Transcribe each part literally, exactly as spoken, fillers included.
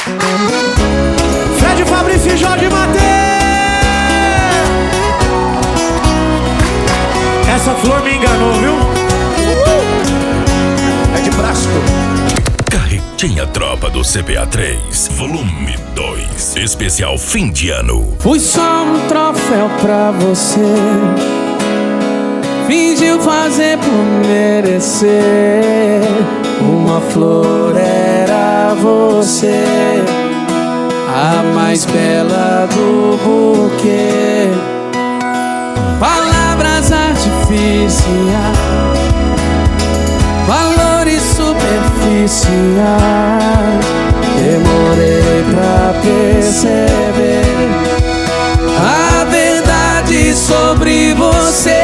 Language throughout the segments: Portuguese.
Fred, Fabrício e Jorge Mateus. Essa flor me enganou, viu? É de plástico. Carretinha Tropa do C P A três, volume dois, especial fim de ano. Fui só um troféu pra você, fingiu fazer por merecer. Uma flor era você, a mais bela do buquê. Palavras artificiais, valores superficiais. Demorei pra perceber a verdade sobre você.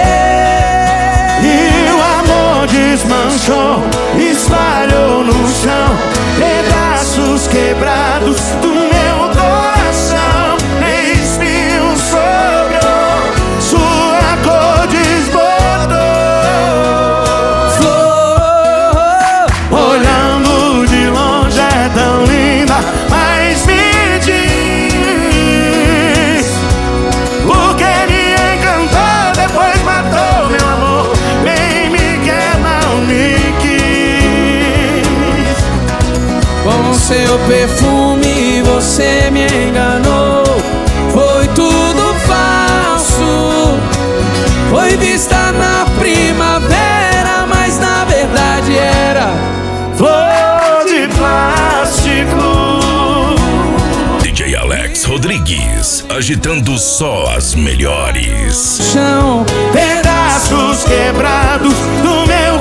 E o amor desmanchou, espalhou no chão pedaços quebrados do meu coração. Espinho sobrou, sua cor desbotou. Flor, olhando de longe é tão linda, mas me diz por que me encantou, depois matou meu amor. Bem me quer, mal me quis. com seu perfume você me enganou. Foi tudo falso, foi vista na primavera, mas na verdade era Flor de plástico. D J Alex Rodrigues, agitando só as melhores. chão. Pedaços quebrados do meu